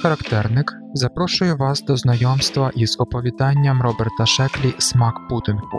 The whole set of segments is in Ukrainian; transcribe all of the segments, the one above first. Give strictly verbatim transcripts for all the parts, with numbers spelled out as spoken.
Характерник запрошує вас до знайомства із оповіданням Роберта Шеклі «Смак пудингу».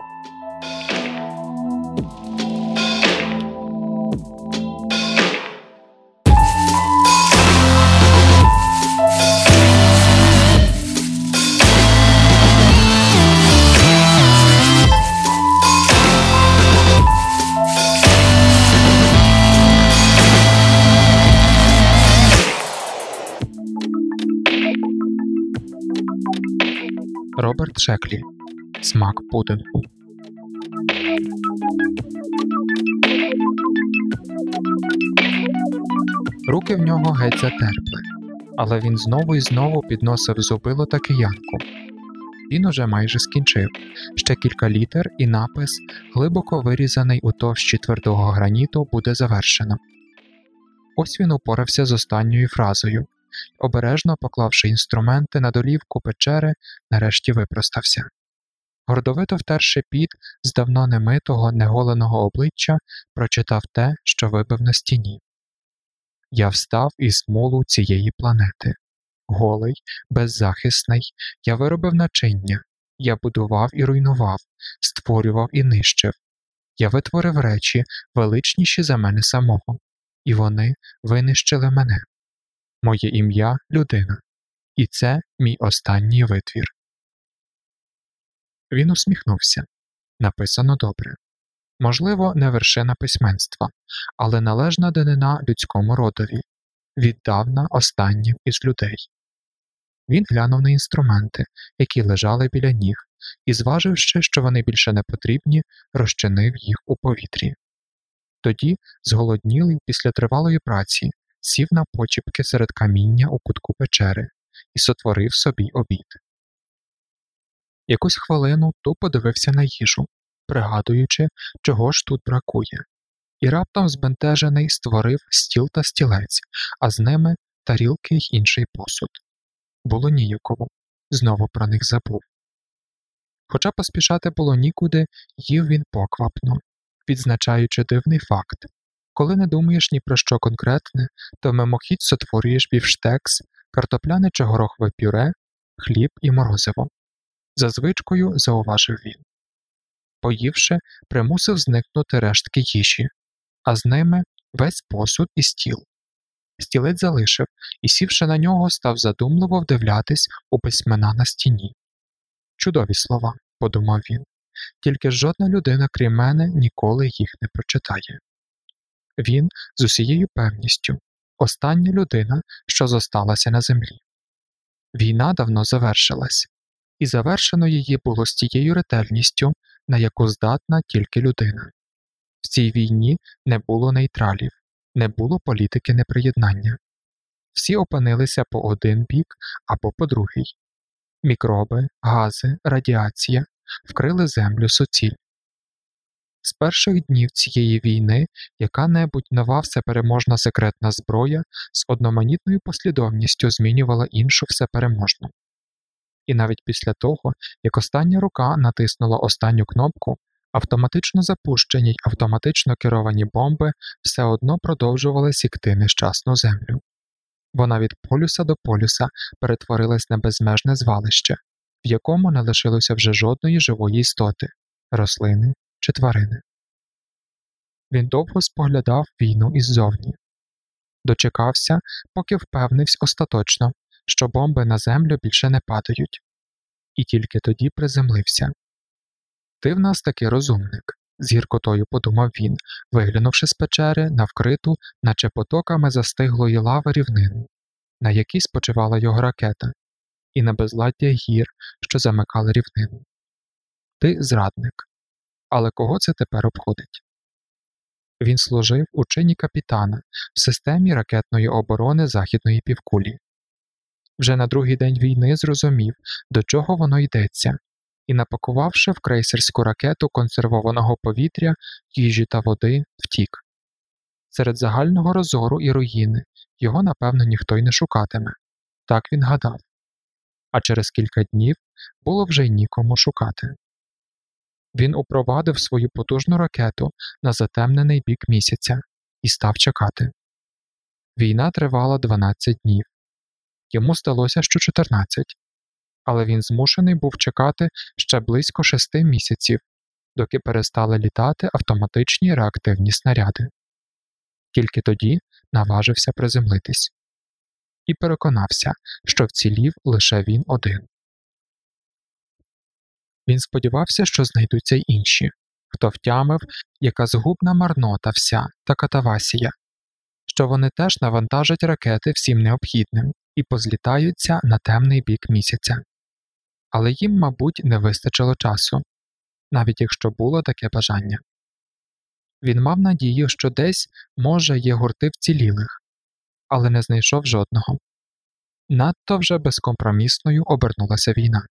Роберт Шеклі «Смак пудингу». Руки в нього геть затерпли, але він знову і знову підносив зубило та киянку. Він уже майже скінчив. Ще кілька літер і напис, глибоко вирізаний у товщі твердого граніту, буде завершено. Ось він упорався з останньою фразою. Обережно поклавши інструменти на долівку печери, нарешті випростався. Гордовито втерши піт з давно немитого, неголеного обличчя, прочитав те, що вибив на стіні. «Я встав із мулу цієї планети. Голий, беззахисний, я виробив начиння, я будував і руйнував, створював і нищив. Я витворив речі, величніші за мене самого, і вони винищили мене. Моє ім'я – людина, і це мій останній витвір». Він усміхнувся. Написано добре. Можливо, не вершина письменства, але належна данина людському родові, віддавна останнім із людей. Він глянув на інструменти, які лежали біля ніг, і, зваживши, що вони більше не потрібні, розчинив їх у повітрі. Тоді, зголоднілий після тривалої праці, сів на почіпки серед каміння у кутку печери і сотворив собі обід. Якусь хвилину тупо дивився на їжу, пригадуючи, чого ж тут бракує, і раптом збентежений створив стіл та стілець, а з ними тарілки й інший посуд. Було ніяково, знову про них забув. Хоча поспішати було нікуди, їв він поквапно, відзначаючи дивний факт. Коли не думаєш ні про що конкретне, то мимохідь сотворюєш бівштекс, картопляне чи горохове пюре, хліб і морозиво. За звичкою зауважив він. Поївши, примусив зникнути рештки їжі, а з ними весь посуд і стіл. Стілець залишив і, сівши на нього, став задумливо вдивлятись у письмена на стіні. «Чудові слова», – подумав він, – «тільки жодна людина, крім мене, ніколи їх не прочитає». Він, з усією певністю, остання людина, що зосталася на землі. Війна давно завершилась, і завершено її було з тією ретельністю, на яку здатна тільки людина. В цій війні не було нейтралів, не було політики неприєднання. Всі опинилися по один бік або по другий. Мікроби, гази, радіація вкрили землю суціль. З перших днів цієї війни яка-небудь нова всепереможна секретна зброя з одноманітною послідовністю змінювала іншу всепереможну. І навіть після того, як остання рука натиснула останню кнопку, автоматично запущені й автоматично керовані бомби все одно продовжували сікти нещасну землю. Вона від полюса до полюса перетворилась на безмежне звалище, в якому не лишилося вже жодної живої істоти – рослини чи тварини. Він довго споглядав війну іззовні. Дочекався, поки впевнився остаточно, що бомби на землю більше не падають. І тільки тоді приземлився. «Ти в нас таки розумник», – з гіркотою подумав він, виглянувши з печери на вкриту, наче потоками застиглої лави рівнину, на якій спочивала його ракета, і на безладдя гір, що замикали рівнину. «Ти зрадник. Але кого це тепер обходить?» Він служив у чині капітана в системі ракетної оборони Західної півкулі. Вже на другий день війни зрозумів, до чого воно йдеться, і, напакувавши в крейсерську ракету консервованого повітря, їжі та води, втік. Серед загального розору і руїни його, напевно, ніхто й не шукатиме. Так він гадав. А через кілька днів було вже й нікому шукати. Він упровадив свою потужну ракету на затемнений бік місяця і став чекати. Війна тривала дванадцять днів. Йому здалося, що чотирнадцять. Але він змушений був чекати ще близько шести місяців, доки перестали літати автоматичні реактивні снаряди. Тільки тоді наважився приземлитись. І переконався, що вцілів лише він один. Він сподівався, що знайдуться й інші, хто втямив, яка згубна марнота вся та катавасія, що вони теж навантажать ракети всім необхідним і позлітаються на темний бік місяця. Але їм, мабуть, не вистачило часу, навіть якщо було таке бажання. Він мав надію, що десь, може, є гурти вцілілих, але не знайшов жодного. Надто вже безкомпромісною обернулася війна.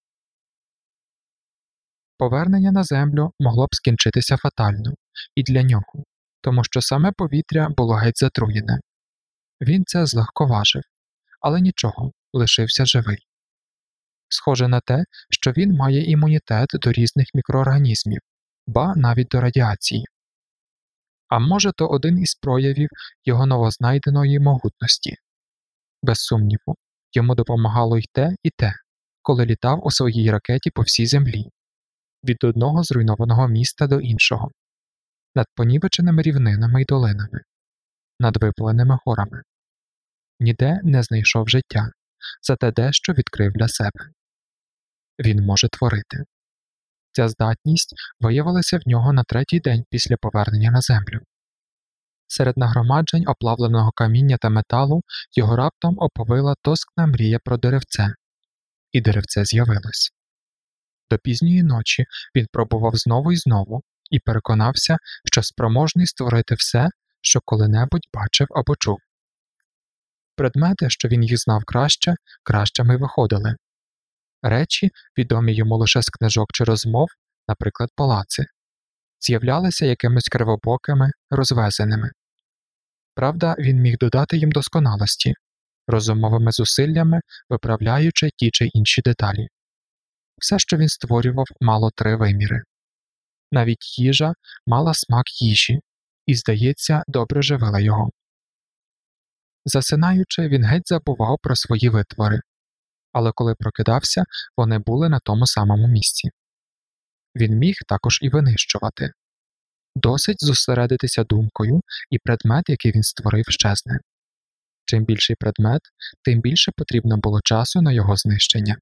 Повернення на землю могло б скінчитися фатально і для нього, тому що саме повітря було геть затруєне. Він це злегковажив, але нічого, лишився живий. Схоже на те, що він має імунітет до різних мікроорганізмів, ба навіть до радіації. А може, то один із проявів його новознайденої могутності. Без сумніву, йому допомагало й те, і те, коли літав у своїй ракеті по всій землі, від одного зруйнованого міста до іншого, над понівеченими рівнинами й долинами, над випаленими горами. Ніде не знайшов життя, зате дещо відкрив для себе. Він може творити. Ця здатність виявилася в нього на третій день після повернення на землю. Серед нагромаджень оплавленого каміння та металу його раптом оповила тоскна мрія про деревце. І деревце з'явилось. До пізньої ночі він пробував знову і знову і переконався, що спроможний створити все, що коли-небудь бачив або чув. Предмети, що він їх знав краще, кращими виходили. Речі, відомі йому лише з книжок чи розмов, наприклад, палаци, з'являлися якимись кривобокими, розвезеними. Правда, він міг додати їм досконалості, розумовими зусиллями виправляючи ті чи інші деталі. Все, що він створював, мало три виміри. Навіть їжа мала смак їжі і, здається, добре живила його. Засинаючи, він геть забував про свої витвори, але коли прокидався, вони були на тому самому місці. Він міг також і винищувати. Досить зосередитися думкою, і предмет, який він створив, щезне. Чим більший предмет, тим більше потрібно було часу на його знищення.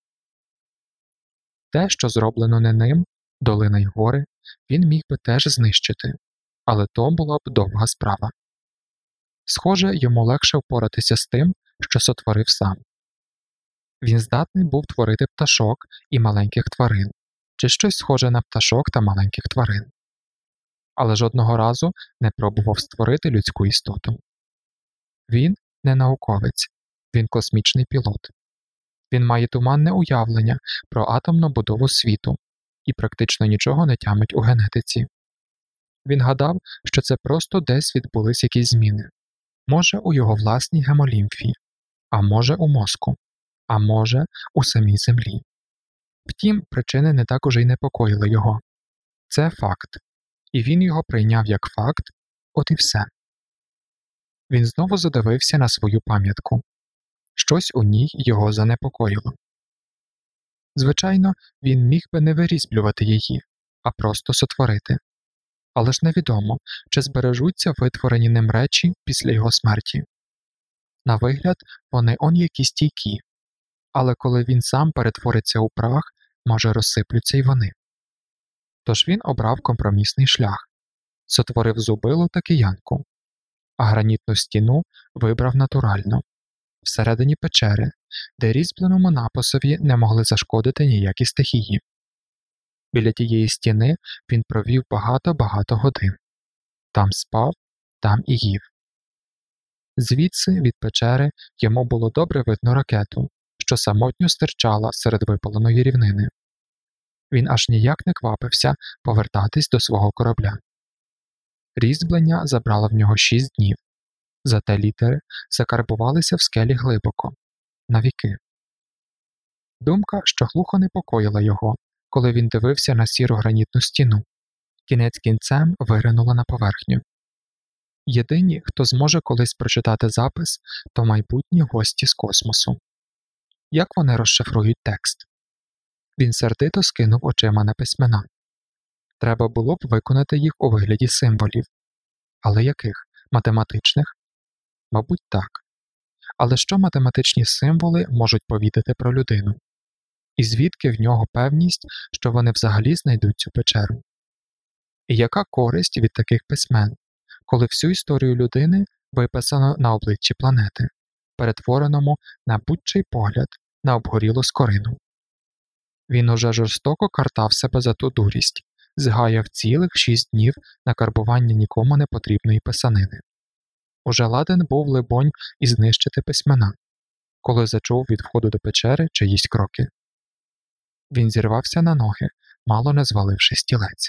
Те, що зроблено не ним, долина й гори, він міг би теж знищити, але то була б довга справа. Схоже, йому легше впоратися з тим, що сотворив сам. Він здатний був творити пташок і маленьких тварин, чи щось схоже на пташок та маленьких тварин. Але жодного разу не пробував створити людську істоту. Він не науковець, він космічний пілот. Він має туманне уявлення про атомну будову світу і практично нічого не тямить у генетиці. Він гадав, що це просто десь відбулись якісь зміни. Може, у його власній гемолімфі, а може, у мозку, а може, у самій землі. Втім, причини не так уже й непокоїли його. Це факт. І він його прийняв як факт, от і все. Він знову задивився на свою пам'ятку. Щось у ній його занепокоїло. Звичайно, він міг би не вирізблювати її, а просто сотворити. Але ж невідомо, чи збережуться витворені ним речі після його смерті. На вигляд, вони он які стійкі, але коли він сам перетвориться у прах, може розсиплються й вони. Тож він обрав компромісний шлях, сотворив зубилу та киянку, а гранітну стіну вибрав натурально, всередині печери, де різьбленому написові не могли зашкодити ніякі стихії. Біля тієї стіни він провів багато-багато годин. Там спав, там і їв. Звідси, від печери, йому було добре видно ракету, що самотньо стирчала серед випаленої рівнини. Він аж ніяк не квапився повертатись до свого корабля. Різьблення забрало в нього шість днів, зате літери закарбувалися в скелі глибоко, навіки. Думка, що глухо непокоїла його, коли він дивився на сіру гранітну стіну, кінець кінцем виринула на поверхню. Єдині, хто зможе колись прочитати запис, то майбутні гості з космосу. як вони розшифрують текст. Він сердито скинув очима на письмена. Треба було б виконати їх у вигляді символів. Але яких? Математичних? Мабуть, так. Але що математичні символи можуть повідати про людину? І звідки в нього певність, що вони взагалі знайдуть цю печеру? І яка користь від таких письмен, коли всю історію людини виписано на обличчі планети, перетвореному на будь-чий погляд на обгорілу скорину? Він уже жорстоко картав себе за ту дурість, згаяв цілих шість днів на карбування нікому не потрібної писанини. Уже ладен був, либонь, і знищити письмена, коли зачув від входу до печери чиїсь кроки. Він зірвався на ноги, мало не зваливши стілець.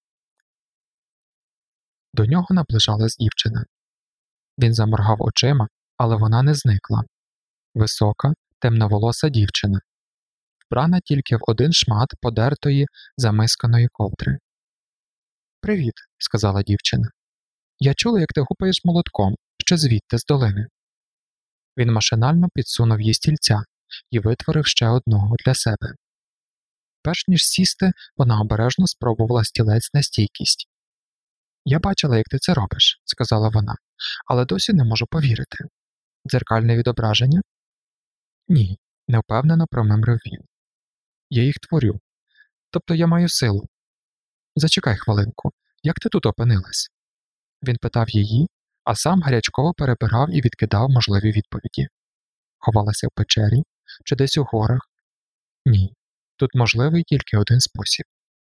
До нього наближалась дівчина. Він заморгав очима, але вона не зникла. Висока, темноволоса дівчина, вбрана тільки в один шмат подертої, замисканої ковдри. «Привіт», – сказала дівчина. «Я чула, як ти гупаєш молотком, ще звідти, з долини». Він машинально підсунув їй стільця і витворив ще одного для себе. Перш ніж сісти, вона обережно спробувала стілець на стійкість. «Я бачила, як ти це робиш», – сказала вона, – «але досі не можу повірити». «Дзеркальне відображення?» «Ні», – невпевнено промимрив він. «Я їх творю. Тобто я маю силу». «Зачекай хвилинку, як ти тут опинилась?» Він питав її, а сам гарячково перебирав і відкидав можливі відповіді. Ховалася в печері? Чи десь у горах? Ні, тут можливий тільки один спосіб.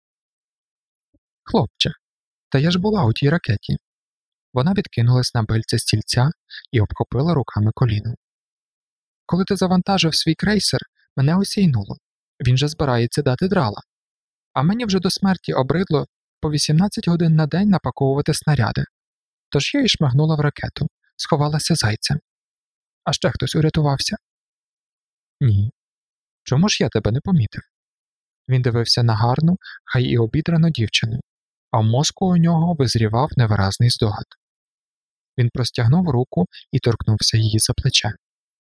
«Хлопче, та я ж була у тій ракеті». Вона відкинулась на бильце стільця і обхопила руками коліно. «Коли ти завантажив свій крейсер, мене осяйнуло. Він же збирається дати драла. А мені вже до смерті обридло по вісімнадцять годин на день напаковувати снаряди. Тож я й шмагнула в ракету, сховалася зайцем. А ще хтось урятувався?» «Ні. Чому ж я тебе не помітив?» Він дивився на гарну, хай і обідрану дівчину, а в мозку у нього визрівав невиразний здогад. Він простягнув руку і торкнувся її за плече.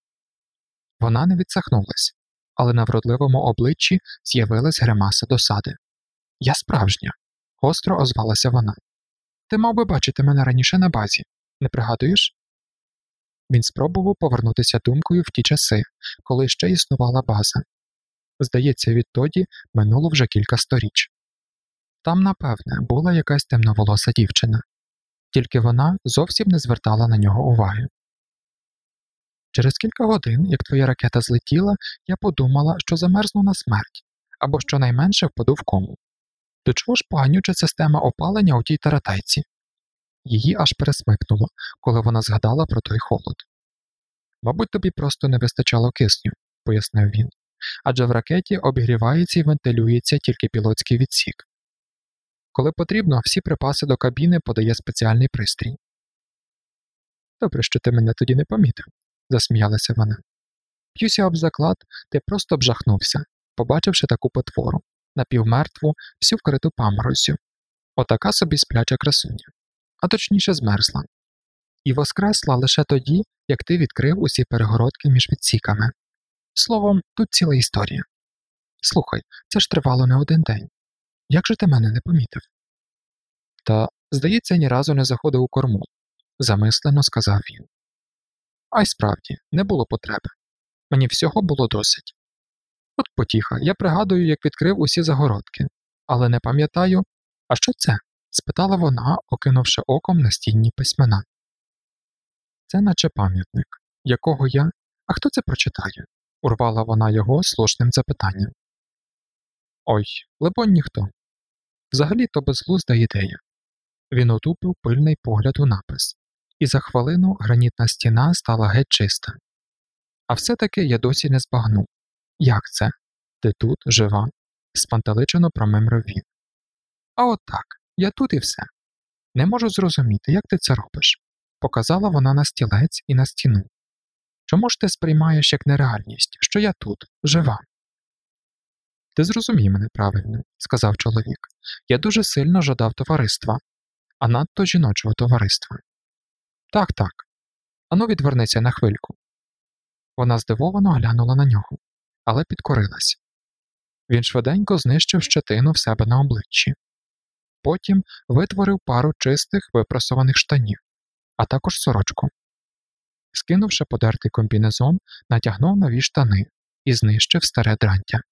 Вона не відсахнулась, але на вродливому обличчі з'явилась гримаса досади. «Я справжня», – гостро озвалася вона. «Ти мав би бачити мене раніше на базі. Не пригадуєш?» Він спробував повернутися думкою в ті часи, коли ще існувала база. Здається, відтоді минуло вже кілька сторіч. Там, напевне, була якась темноволоса дівчина. Тільки вона зовсім не звертала на нього уваги. «Через кілька годин, як твоя ракета злетіла, я подумала, що замерзну на смерть, або щонайменше впаду в кому. До чого ж поганюча система опалення у тій таратайці?» Її аж пересмикнуло, коли вона згадала про той холод. «Мабуть, тобі просто не вистачало кисню», – пояснив він, «адже в ракеті обігрівається і вентилюється тільки пілотський відсік. Коли потрібно, всі припаси до кабіни подає спеціальний пристрій». «Добре, що ти мене тоді не помітив», – засміялася вона. «Б'юся об заклад, ти просто б жахнувся, побачивши таку потвору, напівмертву, всю вкриту памороззю. Отака собі спляча красуня. А точніше змерзла. І воскресла лише тоді, як ти відкрив усі перегородки між відсіками. Словом, тут ціла історія. Слухай, це ж тривало не один день. Як же ти мене не помітив?» «Та, здається, ні разу не заходив у корму», – замислено сказав він. «А й справді, не було потреби. Мені всього було досить. От потіха, я пригадую, як відкрив усі загородки, але не пам'ятаю, а що це?» – спитала вона, окинувши оком настінні письмена. «Це наче пам'ятник, якого я... А хто це прочитає?» – урвала вона його слушним запитанням. «Ой, либонь ніхто. Взагалі-то безглузда ідея». Він утупив пильний погляд у напис, і за хвилину гранітна стіна стала геть чиста. «А все-таки я досі не збагну. Як це? Ти тут, жива?» – спантеличено промимрив він. «А от так, я тут і все. Не можу зрозуміти, як ти це робиш», – показала вона на стілець і на стіну. «Чому ж ти сприймаєш як нереальність, що я тут, жива?» «Ти зрозумій мене правильно», – сказав чоловік. «Я дуже сильно жадав товариства, а надто жіночого товариства». «Так, так. Ану відвернися на хвильку». Вона здивовано глянула на нього. але підкорилась. Він швиденько знищив щетину в себе на обличчі. Потім витворив пару чистих випрасованих штанів, а також сорочку. Скинувши подертий комбінезон, натягнув нові штани і знищив старе дрантя.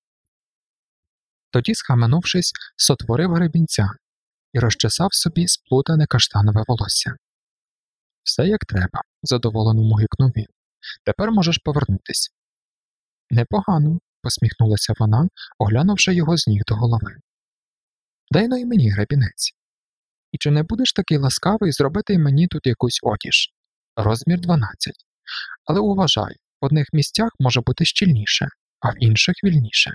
Тоді, схаменувшись, сотворив гребінця і розчесав собі сплутане каштанове волосся. «Все як треба», – задоволено мугикнув він. «Тепер можеш повернутись». «Непогано», – посміхнулася вона, оглянувши його з ніг до голови. «Дай-но й мені гребінець. І чи не будеш такий ласкавий зробити й мені тут якусь одіж? Розмір дванадцять. Але уважай, в одних місцях може бути щільніше, а в інших вільніше».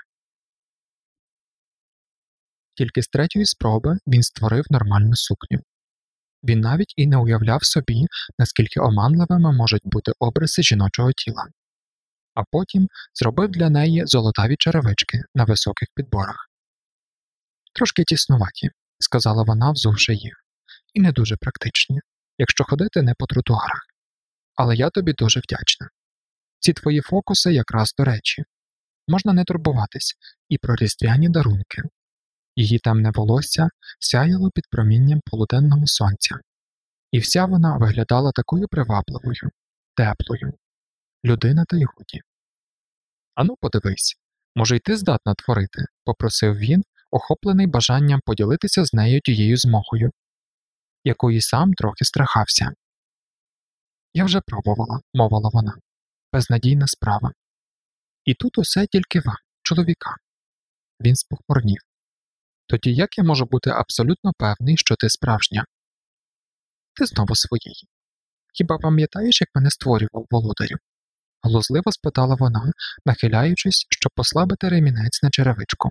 Тільки з третьої спроби він створив нормальну сукню. Він навіть і не уявляв собі, наскільки оманливими можуть бути обриси жіночого тіла. А потім зробив для неї золотаві черевички на високих підборах. «Трошки тіснуваті», – сказала вона, взувши їх, – «і не дуже практичні, якщо ходити не по тротуарах. Але я тобі дуже вдячна. Ці твої фокуси якраз до речі. Можна не турбуватись і про різдвяні дарунки». Її темне волосся сяяло під промінням полуденного сонця, і вся вона виглядала такою привабливою, теплою. Людина та й годі. «Ану, подивись, може й ти здатна творити», – попросив він, охоплений бажанням поділитися з нею тією змогою, якої сам трохи страхався. «Я вже пробувала», – мовила вона, – «безнадійна справа. І тут усе тільки вам, чоловікам». Він спохмурнів. «Тоді як я можу бути абсолютно певний, що ти справжня?» «Ти знову своєї. Хіба пам'ятаєш, як мене створював, володарю?» Глузливо спитала вона, нахиляючись, щоб послабити ремінець на черевичку.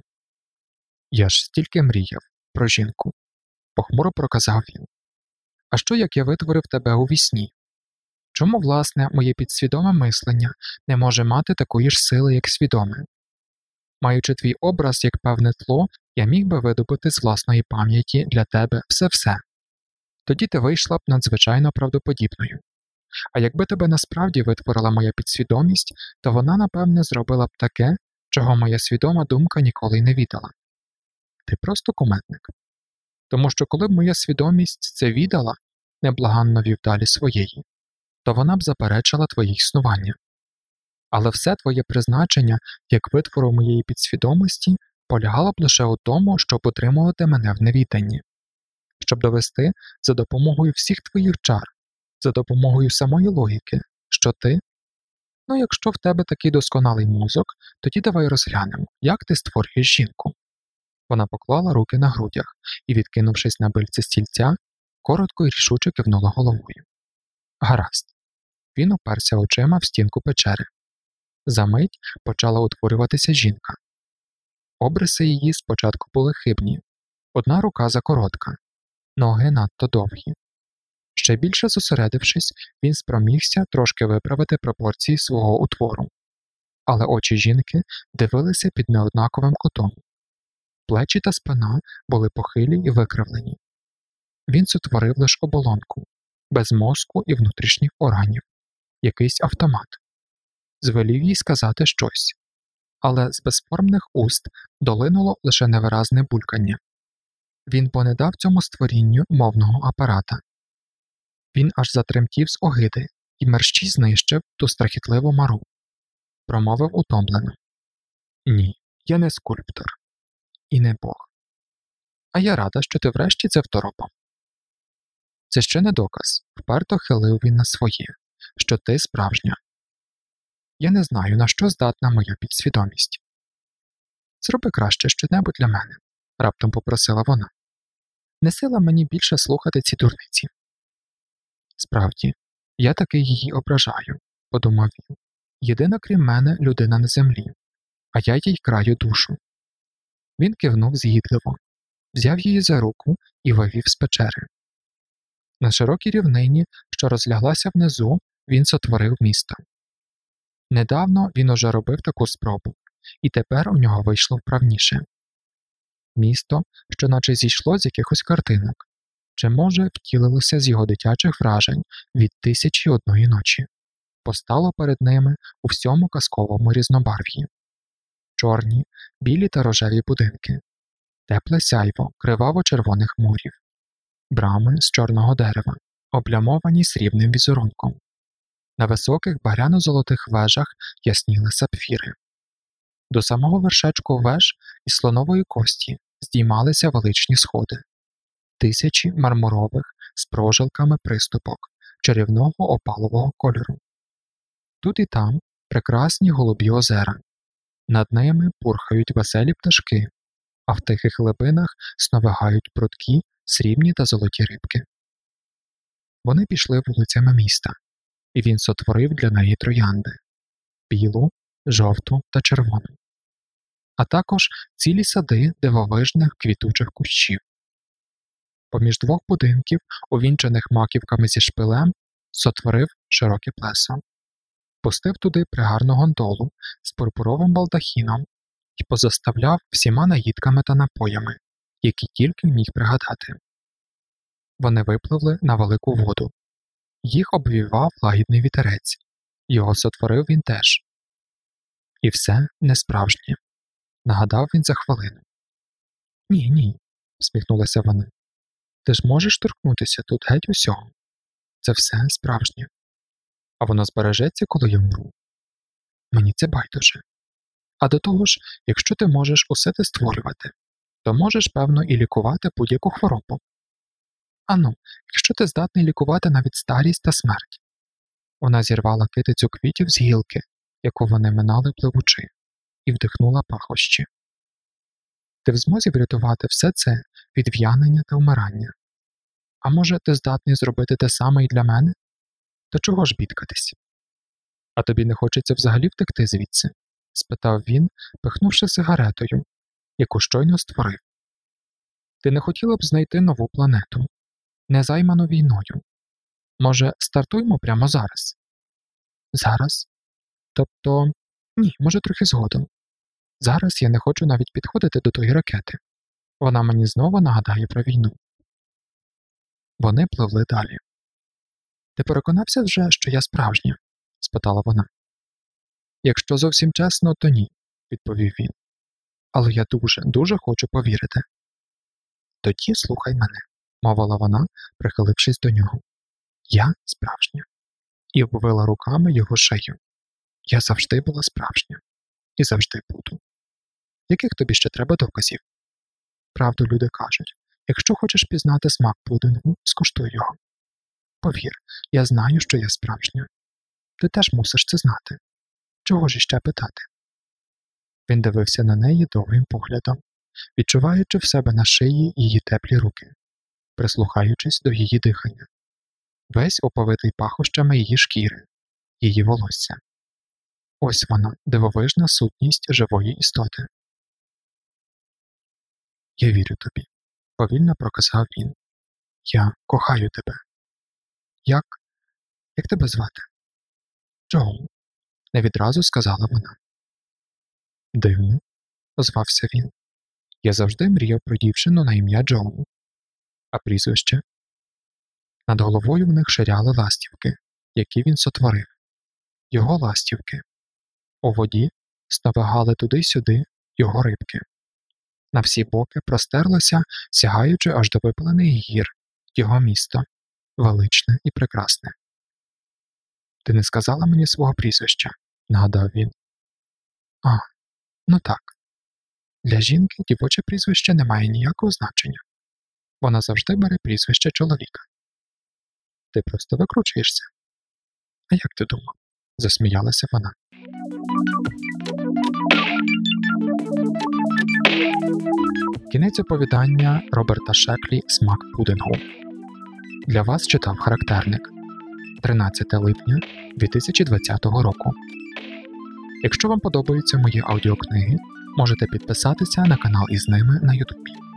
«Я ж стільки мріяв про жінку», – похмуро проказав він. «А що, як я витворив тебе у вісні? Чому, власне, моє підсвідоме мислення не може мати такої ж сили, як свідоме? Маючи твій образ як певне тло, я міг би видобути з власної пам'яті для тебе все-все. Тоді ти вийшла б надзвичайно правдоподібною. А якби тебе насправді витворила моя підсвідомість, то вона, напевне, зробила б таке, чого моя свідома думка ніколи й не відала. Ти просто кумедник. Тому що коли б моя свідомість це відала, неблаганно вів далі своєї, то вона б заперечила твоє існування. Але все твоє призначення, як витвору моєї підсвідомості, полягало б лише у тому, щоб утримувати мене в невіданні. Щоб довести за допомогою всіх твоїх чар, за допомогою самої логіки, що ти… Ну, якщо в тебе такий досконалий мозок, тоді давай розглянемо, як ти створюєш жінку. Вона поклала руки на грудях і, відкинувшись на бильце стільця, коротко і рішуче кивнула головою. Гаразд. Він оперся очима в стінку печери. Замить почала утворюватися жінка. Обриси її спочатку були хибні. Одна рука закоротка, ноги надто довгі. Ще більше зосередившись, він спромігся трошки виправити пропорції свого утвору. Але очі жінки дивилися під неоднаковим кутом. Плечі та спина були похилі і викривлені. Він сотворив лише оболонку, без мозку і внутрішніх органів, якийсь автомат. Звелів їй сказати щось, але з безформних уст долинуло лише невиразне булькання. Він понедав цьому створінню мовного апарата. Він аж затремтів з огиди і мерщій знищив ту страхітливу мару. Промовив утомлено. Ні, я не скульптор. І не Бог. А я рада, що ти врешті це второпав. Це ще не доказ, вперто хилив він на своє, що ти справжня. Я не знаю, на що здатна моя підсвідомість. Зроби краще щонебудь для мене, раптом попросила вона. Не сила мені більше слухати ці дурниці. Справді, я таки її ображаю, подумав він. Єдина крім мене людина на землі, а я їй краю душу. Він кивнув згідливо, взяв її за руку і вивів з печери. На широкій рівнині, що розляглася внизу, він сотворив місто. Недавно він уже робив таку спробу, і тепер у нього вийшло вправніше. Місто, що наче зійшло з якихось картинок, чи, може, втілилося з його дитячих вражень від тисячі одної ночі, постало перед ними у всьому казковому різнобарв'ї. чорні, білі та рожеві будинки, тепле сяйво криваво-червоних мурів, брами з чорного дерева, облямовані срібним візерунком. На високих багряно-золотих вежах ясніли сапфіри. До самого вершечку веж із слонової кості здіймалися величні сходи, тисячі мармурових з прожилками приступок чарівного опалового кольору. Тут і там прекрасні голубі озера. Над ними пурхають веселі пташки, а в тихих глибинах сновигають прудкі, срібні та золоті рибки. Вони пішли вулицями міста, і він сотворив для неї троянди – білу, жовту та червону, а також цілі сади дивовижних квітучих кущів. Поміж двох будинків, увінчаних маківками зі шпилем, сотворив широке плесо, пустив туди пригарну гондолу з пурпуровим балдахіном і позаставляв всіма наїдками та напоями, які тільки міг пригадати. Вони випливли на велику воду. Їх обвівав лагідний вітерець. Його сотворив він теж. І все несправжнє, нагадав він за хвилину. Ні, ні, всміхнулася вона. Ти ж можеш торкнутися тут геть усього. Це все справжнє. А воно збережеться, коли я вмру. Мені це байдуже. А до того ж, якщо ти можеш усе те створювати, то можеш, певно, і лікувати будь-яку хворобу. Ану, якщо ти здатний лікувати навіть старість та смерть. Вона зірвала китицю квітів з гілки, яку вони минали пливучи, і вдихнула пахощі. Ти в змозі врятувати все це від в'янення та вмирання. А може, ти здатний зробити те саме і для мене? То чого ж бідкатись? А тобі не хочеться взагалі втекти звідси? Спитав він, пихнувши сигаретою, яку щойно створив. Ти не хотіла б знайти нову планету, не займану війною? Може, стартуємо прямо зараз? Зараз? Тобто, ні, може трохи згодом. Зараз я не хочу навіть підходити до тої ракети. Вона мені знову нагадає про війну. Вони пливли далі. Ти переконався вже, що я справжня? Спитала вона. Якщо зовсім чесно, то ні, відповів він. Але я дуже, дуже хочу повірити. Тоді слухай мене, мовила вона, прихилившись до нього. Я справжня. І обвила руками його шию. Я завжди була справжня. І завжди буду. Яких тобі ще треба доказів? Правду люди кажуть, якщо хочеш пізнати смак пудингу, скуштуй його. Повір, я знаю, що я справжня. Ти теж мусиш це знати. Чого ж іще питати? Він дивився на неї довгим поглядом, відчуваючи в себе на шиї її теплі руки, прислухаючись до її дихання. Весь оповитий пахощами її шкіри, її волосся. Ось вона, дивовижна сутність живої істоти. Я вірю тобі, повільно проказав він. Я кохаю тебе. Як? Як тебе звати? Джоу, не відразу сказала вона. Дивно, озвався він. Я завжди мріяв про дівчину на ім'я Джоу. А прізвище? Над головою в них ширяли ластівки, які він сотворив. Його ластівки. У воді сновигали туди-сюди його рибки. На всі боки простерлося, сягаючи аж до випалених гір, його місто, величне і прекрасне. Ти не сказала мені свого прізвища, нагадав він. А, ну так. Для жінки дівоче прізвище не має ніякого значення. Вона завжди бере прізвище чоловіка. Ти просто викручуєшся. А як ти думав? Засміялася вона. Кінець оповідання Роберта Шеклі «Смак пудингу». Для вас читав Характерник. тринадцяте липня дві тисячі двадцятого року. Якщо вам подобаються мої аудіокниги, можете підписатися на канал із ними на Ютубі.